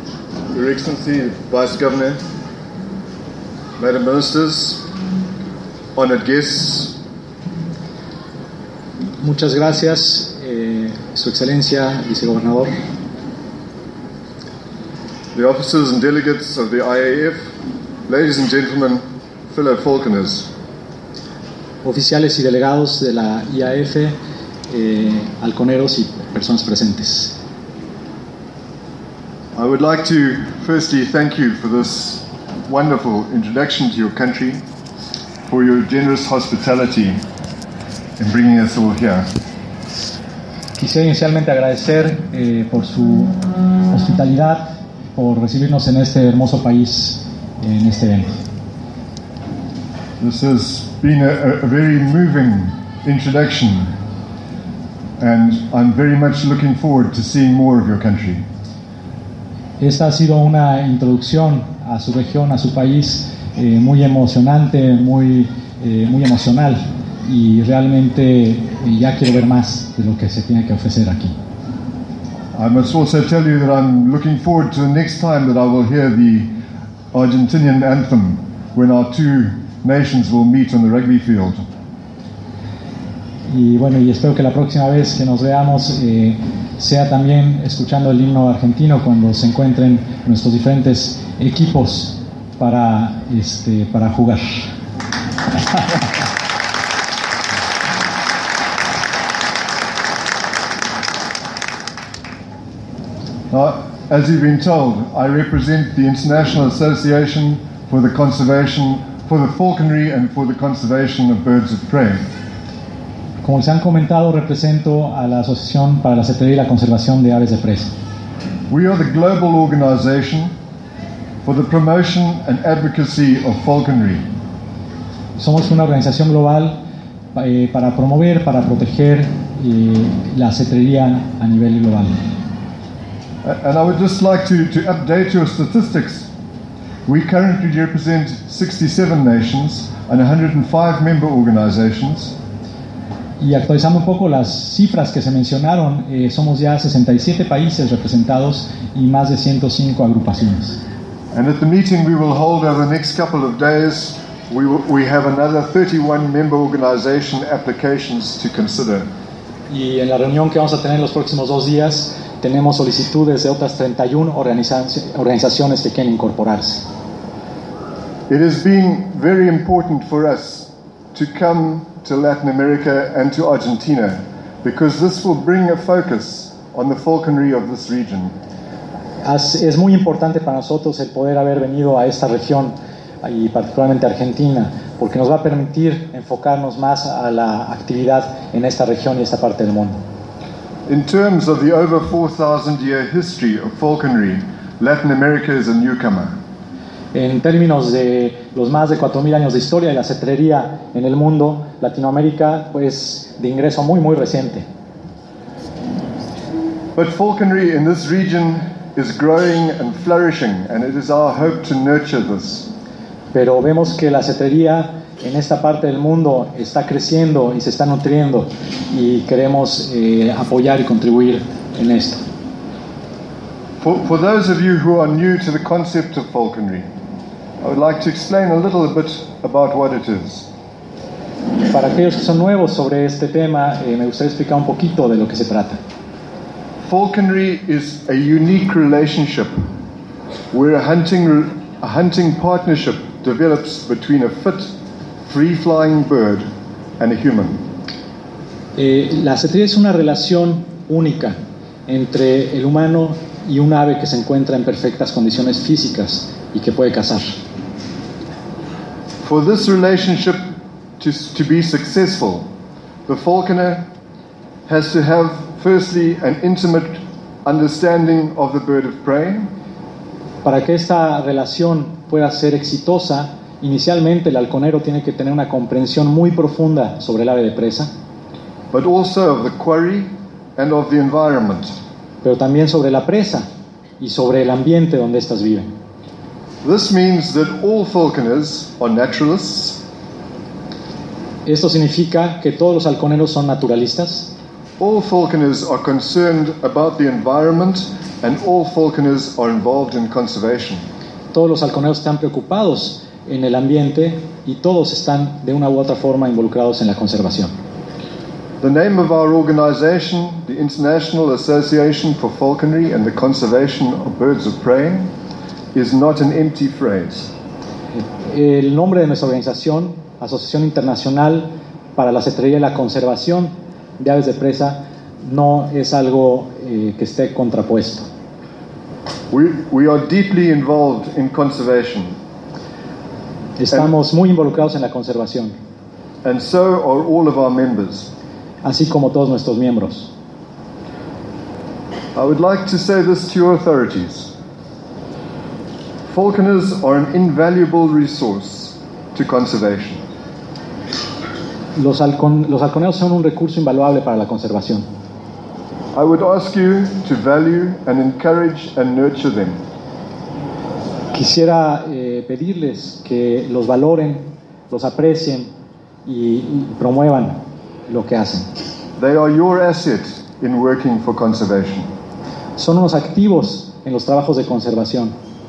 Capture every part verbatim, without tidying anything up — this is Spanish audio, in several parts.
Your Excellency, Vice Governor, Madam Ministers, honored guests. Muchas gracias, eh, Su Excelencia, Vicegobernador. The officers and delegates of the I A F, ladies and gentlemen, fellow Falconers. Oficiales y delegados de la I A F, eh, halconeros y personas presentes. I would like to firstly thank you for this wonderful introduction to your country, for your generous hospitality in bringing us all here. Quisiera inicialmente agradecer eh, por su hospitalidad, por recibirnos en este hermoso país, en este evento. This has been a, a very moving introduction, and I'm very much looking forward to seeing more of your country. Esta ha sido una introducción a su región, a su país, eh, muy emocionante, muy, eh, muy emocional, y realmente eh, ya quiero ver más de lo que se tiene que ofrecer aquí. I must also tell you that I'm looking forward to the next time that I will hear the Argentinian anthem when our two nations will meet on the rugby field. Y bueno, y espero que la próxima vez que nos veamos eh, sea también escuchando el himno argentino cuando se encuentren nuestros diferentes equipos para, este, para jugar. Now, as you've been told, I represent the International Association for the Conservation, for the Falconry and for the Conservation of Birds of Prey. Como les han comentado, represento a la Asociación para la Cetrería y la Conservación de Aves de Presa. We are the global organization for the promotion and advocacy of falconry. Somos una organización global eh, para promover, para proteger eh, la cetrería a nivel global. And I would just like to, to update your statistics. We currently represent sixty-seven nations and one hundred five member organizations. Y actualizando un poco las cifras que se mencionaron, eh, somos ya sesenta y siete países representados y más de ciento cinco agrupaciones. And at the meeting we will hold over the next couple of days, we, will, we have another thirty-one member organization applications to consider. Y en la reunión que vamos a tener en los próximos dos días, tenemos solicitudes de otras treinta y una organiza- organizaciones que quieren incorporarse. It has been very important for us to come to Latin America and to Argentina, because this will bring a focus on the falconry of this region. As, es muy importante para nosotros el poder haber venido a esta región y particularmente a Argentina, porque nos va a permitir enfocarnos más a la actividad en esta región y esta parte del mundo. In terms of the over four thousand year history of falconry, Latin America is a newcomer. En términos de los más de cuatro mil años de historia de la cetrería en el mundo, Latinoamérica, pues de ingreso muy muy reciente. But falconry in this region is growing and flourishing, and it is our hope to nurture this. Pero vemos que la cetrería en esta parte del mundo está creciendo y se está nutriendo, y queremos eh, apoyar y contribuir en esto. For, for those of you who are new to the concept of falconry, I would like to explain a little bit about what it is. Para aquellos que son nuevos sobre este tema, eh, me gustaría explicar un poquito de lo que se trata. Falconry is a unique relationship where a hunting, a hunting partnership develops between a fit, free-flying bird and a human. Eh, la cetrería es una relación única entre el humano y un ave que se encuentra en perfectas condiciones físicas y que puede cazar. For this relationship to, to be successful, the falconer has to have, firstly, an intimate understanding of the bird of prey. Para que esta relación pueda ser exitosa, inicialmente el halconero tiene que tener una comprensión muy profunda sobre el ave de presa, but also of the quarry and of the environment. pero también sobre la presa y sobre el ambiente donde éstas viven. This means that all falconers are naturalists. Esto significa que todos los halconeros son naturalistas, All falconers are concerned about the environment and all falconers are involved in conservation. Todos los halconeros están preocupados en el ambiente y todos están de una u otra forma involucrados en la conservación. The name of our organization, the International Association for Falconry and the Conservation of Birds of Prey, is not an empty phrase. El nombre de nuestra organización, Asociación Internacional para la Cetrería y la Conservación de Aves de Presa, no es algo eh, que esté contrapuesto. We, we are deeply involved in conservation. Estamos muy involucrados en la conservación, and so are all of our members. así como todos nuestros miembros. I would like to say this to your authorities. Falconers are an invaluable resource to conservation. Los, halcon, los halconeros son un recurso invaluable para la conservación. I would ask you to value and encourage and nurture them. Quisiera eh, pedirles que los valoren, los aprecien y, y promuevan lo que hacen. They are your asset in working for conservation. Son unos activos en los trabajos de conservación.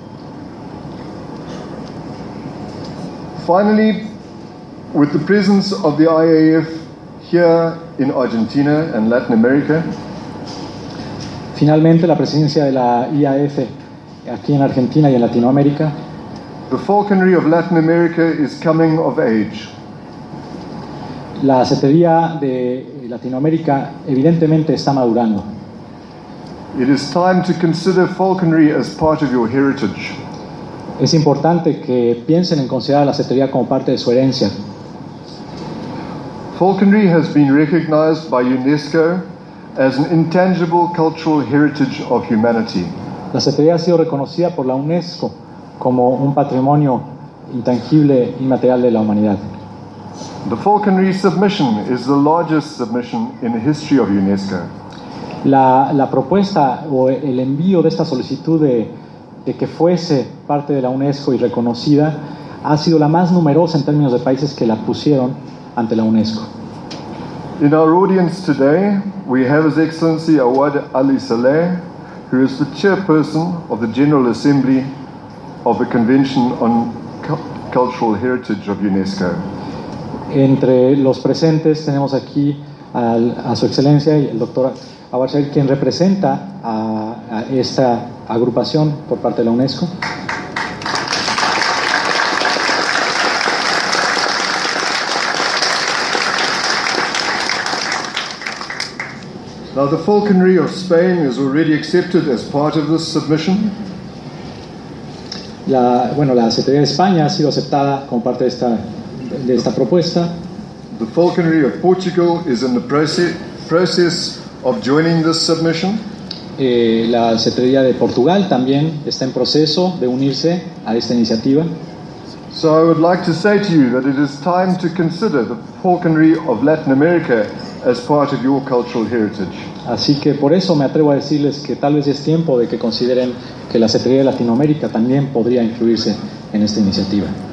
Finally, with the presence of the I A F here in Argentina and Latin America, Finalmente, la presencia de la I A F aquí en Argentina y en Latinoamérica, the falconry of Latin America is coming of age. la cetrería de Latinoamérica evidentemente está madurando. It is time to consider falconry as part of your heritage. Es importante que piensen en considerar la cetrería como parte de su herencia. Falconry has been recognized by UNESCO as an intangible cultural heritage of humanity. La cetrería ha sido reconocida por la UNESCO como un patrimonio intangible inmaterial de la humanidad. The falconry submission is the largest submission in the history of UNESCO. La, la propuesta o el envío de esta solicitud de, de que fuese parte de la UNESCO y reconocida ha sido la más numerosa en términos de países que la pusieron ante la UNESCO. In our audience today, we have His Excellency Awad Ali Saleh, who is the chairperson of the General Assembly of the Convention on Cu- Cultural Heritage of UNESCO. Entre los presentes tenemos aquí al, a su excelencia y el doctor Awad Saleh, quien representa a, a esta agrupación por parte de la UNESCO. Now, the falconry of Spain is already accepted as part of this submission. La, bueno, la Cetrería de España ha sido aceptada como parte de esta, de esta propuesta. The falconry of Portugal is in the process, process of joining this submission. Eh, la Cetrería de Portugal también está en proceso de unirse a esta iniciativa. So I would like to say to you that it is time to consider the falconry of Latin America as part of your cultural heritage. Así que por eso me atrevo a decirles que tal vez es tiempo de que consideren que la Cetrería de Latinoamérica también podría incluirse en esta iniciativa.